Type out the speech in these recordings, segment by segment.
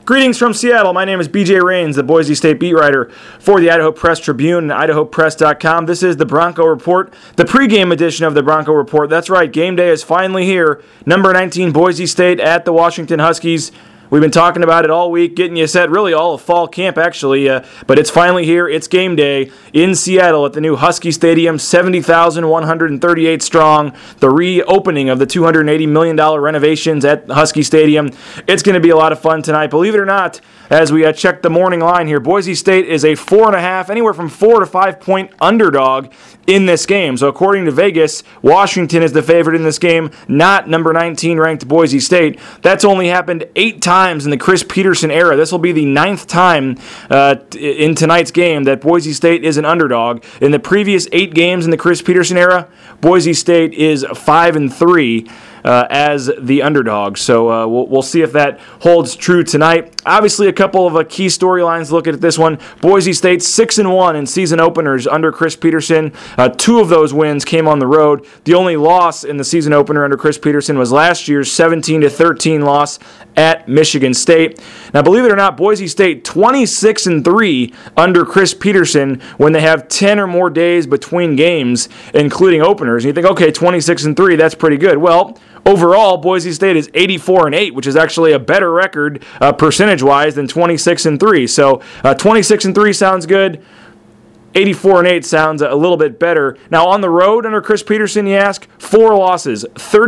Greetings from Seattle. My name is BJ Rains, the Boise State beat writer for the Idaho Press Tribune and IdahoPress.com. This is the Bronco Report, the pregame edition of the Bronco Report. That's right, game day is finally here. Number 19 Boise State at the Washington Huskies. We've been talking about it all week, getting you set, really all of fall camp actually, but it's finally here. It's game day in Seattle at the new Husky Stadium, 70,138 strong, the reopening of the $280 million renovations at Husky Stadium. It's going to be a lot of fun tonight. Believe it or not, as we check the morning line here, Boise State is a 4.5, anywhere from 4 to 5 point underdog in this game. So according to Vegas, Washington is the favorite in this game, not number 19 ranked Boise State. That's only happened 8 times in the Chris Petersen era. This will be the 9th time in tonight's game that Boise State is an underdog. In the previous 8 games in the Chris Petersen era, Boise State is 5-3. As the underdog. So we'll see if that holds true tonight. Obviously, a couple of key storylines to look at this one. Boise State 6-1 in season openers under Chris Petersen. 2 of those wins came on the road. The only loss in the season opener under Chris Petersen was last year's 17-13 loss at Michigan State. Now, believe it or not, Boise State 26-3 under Chris Petersen when they have 10 or more days between games, including openers. And you think, okay, 26-3, that's pretty good. Well, overall, Boise State is 84-8, which is actually a better record percentage-wise than 26-3. So 26-3 sounds good. 84-8 sounds a little bit better. Now, on the road under Chris Petersen, you ask, 4 losses,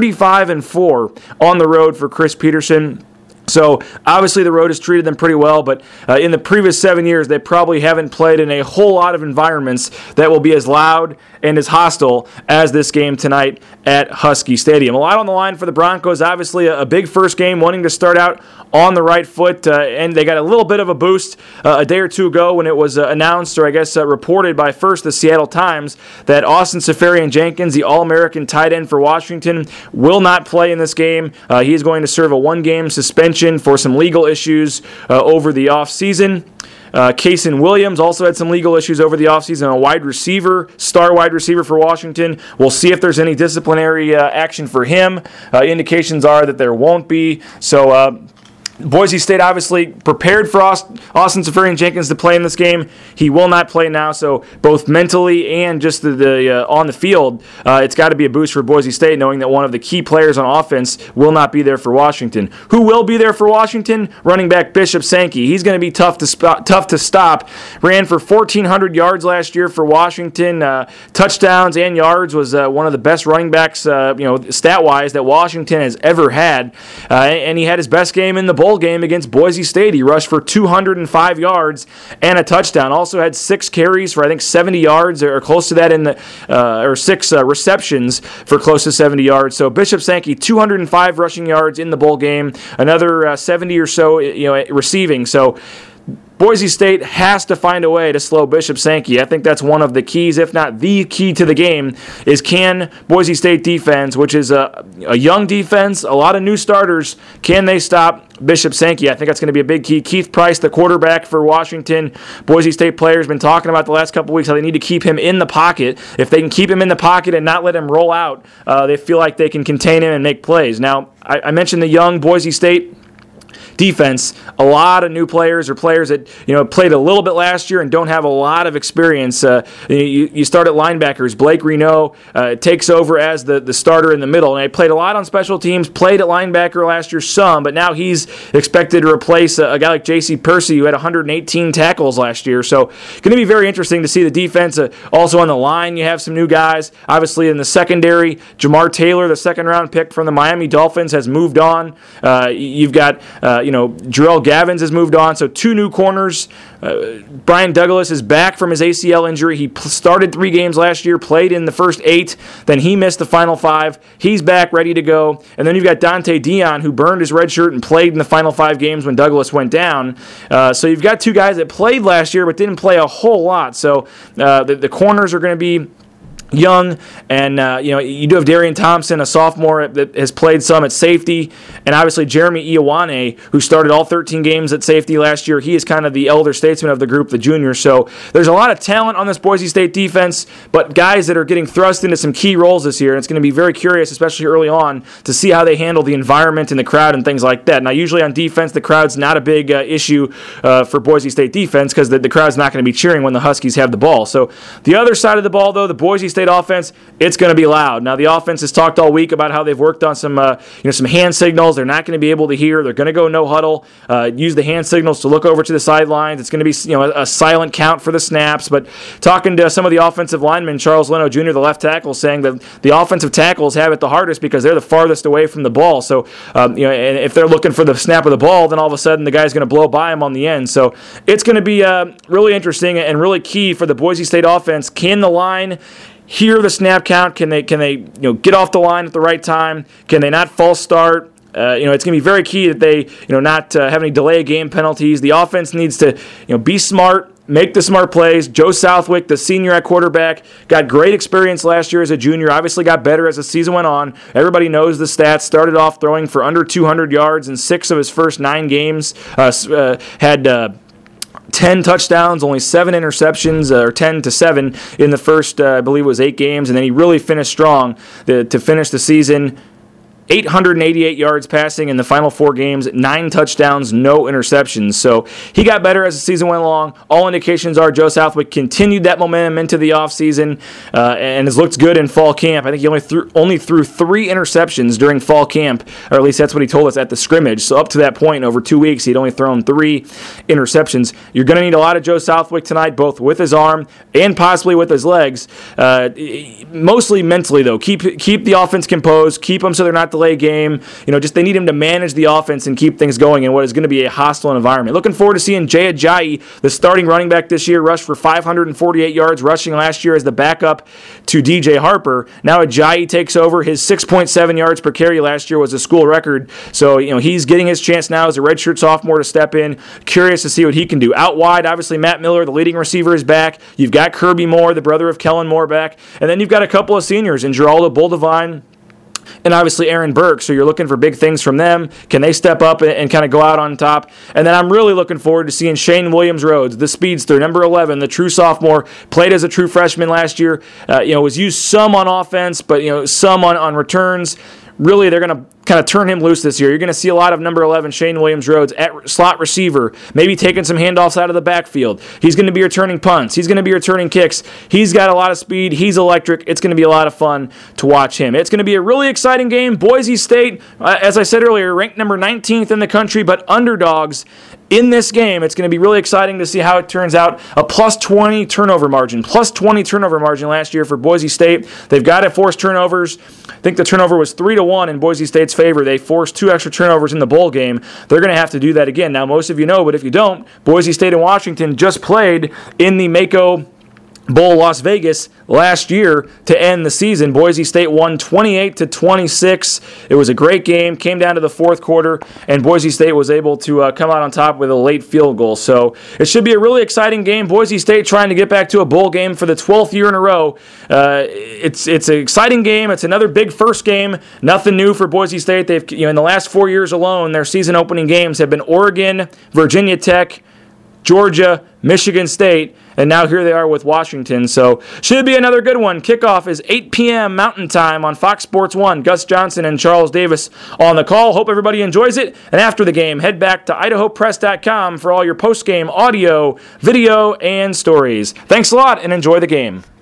35-4 on the road for Chris Petersen. So, obviously, the road has treated them pretty well, but in the previous 7 years, they probably haven't played in a whole lot of environments that will be as loud and as hostile as this game tonight at Husky Stadium. A lot on the line for the Broncos. Obviously, a big first game, wanting to start out on the right foot, and they got a little bit of a boost a day or two ago when it was announced, or I guess reported by first the Seattle Times, that Austin Seferian-Jenkins, the All-American tight end for Washington, will not play in this game. He is going to serve a 1-game suspension for some legal issues over the offseason. Kasen Williams also had some legal issues over the offseason, a wide receiver, star wide receiver for Washington. We'll see if there's any disciplinary action for him. Indications are that there won't be. So, Boise State obviously prepared for Austin Seferian-Jenkins to play in this game. He will not play now, so both mentally and just the on the field, it's got to be a boost for Boise State knowing that one of the key players on offense will not be there for Washington. Who will be there for Washington? Running back Bishop Sankey. He's going to be tough to stop. Ran for 1,400 yards last year for Washington. Touchdowns and yards, was one of the best running backs, stat-wise, that Washington has ever had. And he had his best game in the bowl game against Boise State. He rushed for 205 yards and a touchdown. Also had 6 carries for, I think, 70 yards or close to that in the or 6 receptions for close to 70 yards. So Bishop Sankey, 205 rushing yards in the bowl game, another 70 or so receiving. So Boise State has to find a way to slow Bishop Sankey. I think that's one of the keys, if not the key to the game, is can Boise State defense, which is a young defense, a lot of new starters, can they stop Bishop Sankey? I think that's going to be a big key. Keith Price, the quarterback for Washington, Boise State players, been talking about the last couple weeks how they need to keep him in the pocket. If they can keep him in the pocket and not let him roll out, they feel like they can contain him and make plays. Now, I mentioned the young Boise State defense. A lot of new players or players that played a little bit last year and don't have a lot of experience. You start at linebackers. Blake Reno takes over as the starter in the middle, and he played a lot on special teams. Played at linebacker last year some, but now he's expected to replace a guy like J.C. Percy, who had 118 tackles last year. So going to be very interesting to see the defense. Also on the line, you have some new guys. Obviously in the secondary, Jamar Taylor, the second-round pick from the Miami Dolphins, has moved on. You've got Jarrell Gavins has moved on, so 2 new corners. Brian Douglas is back from his ACL injury. He started 3 games last year, played in the first 8, then he missed the final 5. He's back, ready to go. And then you've got Dante Dion, who burned his red shirt and played in the final 5 games when Douglas went down. So you've got 2 guys that played last year but didn't play a whole lot. So the corners are going to be young, and you do have Darian Thompson, a sophomore that has played some at safety, and obviously Jeremy Ioane, who started all 13 games at safety last year. He is kind of the elder statesman of the group, the junior. So there's a lot of talent on this Boise State defense, but guys that are getting thrust into some key roles this year, and it's going to be very curious, especially early on, to see how they handle the environment and the crowd and things like that. Now, usually on defense, the crowd's not a big issue for Boise State defense because the crowd's not going to be cheering when the Huskies have the ball. So the other side of the ball, though, the Boise State offense, it's going to be loud. Now, the offense has talked all week about how they've worked on some hand signals. They're not going to be able to hear. They're going to go no huddle, use the hand signals to look over to the sidelines. It's going to be a silent count for the snaps. But talking to some of the offensive linemen, Charles Leno Jr., the left tackle, saying that the offensive tackles have it the hardest because they're the farthest away from the ball. So, and if they're looking for the snap of the ball, then all of a sudden the guy's going to blow by them on the end. So it's going to be really interesting and really key for the Boise State offense. Can the line hear the snap count? Can they get off the line at the right time? Can they not false start? It's going to be very key that they not have any delay of game penalties. The offense needs to be smart, make the smart plays. Joe Southwick, the senior at quarterback, got great experience last year as a junior, obviously got better as the season went on. Everybody knows the stats. Started off throwing for under 200 yards in 6 of his first 9 games. Had 10 touchdowns, only 7 interceptions, or 10-7 in the first, I believe it was 8 games, and then he really finished strong to finish the season. 888 yards passing in the final 4 games, 9 touchdowns, no interceptions. So he got better as the season went along. All indications are Joe Southwick continued that momentum into the offseason and has looked good in fall camp. I think he only threw 3 interceptions during fall camp, or at least that's what he told us at the scrimmage. So up to that point, over 2 weeks, he'd only thrown 3 interceptions. You're going to need a lot of Joe Southwick tonight, both with his arm and possibly with his legs. Mostly mentally, though. Keep the offense composed. Keep them so they're not delay game. Just they need him to manage the offense and keep things going in what is going to be a hostile environment. Looking forward to seeing Jay Ajayi, the starting running back this year, rush for 548 yards rushing last year as the backup to DJ Harper. Now Ajayi takes over. His 6.7 yards per carry last year was a school record. So, he's getting his chance now as a redshirt sophomore to step in. Curious to see what he can do. Out wide, obviously, Matt Miller, the leading receiver, is back. You've got Kirby Moore, the brother of Kellen Moore, back. And then you've got a couple of seniors in Geraldo Buldevine and obviously Aaron Burke. So you're looking for big things from them. Can they step up and kind of go out on top? And then I'm really looking forward to seeing Shane Williams-Rhodes, the speedster, number 11, the true sophomore, played as a true freshman last year. Was used some on offense, but some on returns. Really, they're going to kind of turn him loose this year. You're going to see a lot of number 11, Shane Williams-Rhodes, at slot receiver, maybe taking some handoffs out of the backfield. He's going to be returning punts. He's going to be returning kicks. He's got a lot of speed. He's electric. It's going to be a lot of fun to watch him. It's going to be a really exciting game. Boise State, as I said earlier, ranked number 19th in the country, but underdogs in this game. It's going to be really exciting to see how it turns out. A plus 20 turnover margin last year for Boise State. They've got to force turnovers. I think the turnover was 3-1 in Boise State's favor. They forced 2 extra turnovers in the bowl game. They're going to have to do that again. Now, most of you know, but if you don't, Boise State and Washington just played in the Mako Bowl, Las Vegas, last year to end the season. Boise State won 28-26. It was a great game. Came down to the fourth quarter, and Boise State was able to come out on top with a late field goal. So it should be a really exciting game. Boise State trying to get back to a bowl game for the 12th year in a row. It's an exciting game. It's another big first game. Nothing new for Boise State. They've in the last 4 years alone, their season opening games have been Oregon, Virginia Tech, Georgia, Michigan State, and now here they are with Washington. So should be another good one. Kickoff is 8 p.m. Mountain Time on Fox Sports 1. Gus Johnson and Charles Davis on the call. Hope everybody enjoys it. And after the game, head back to idahopress.com for all your post-game audio, video, and stories. Thanks a lot, and enjoy the game.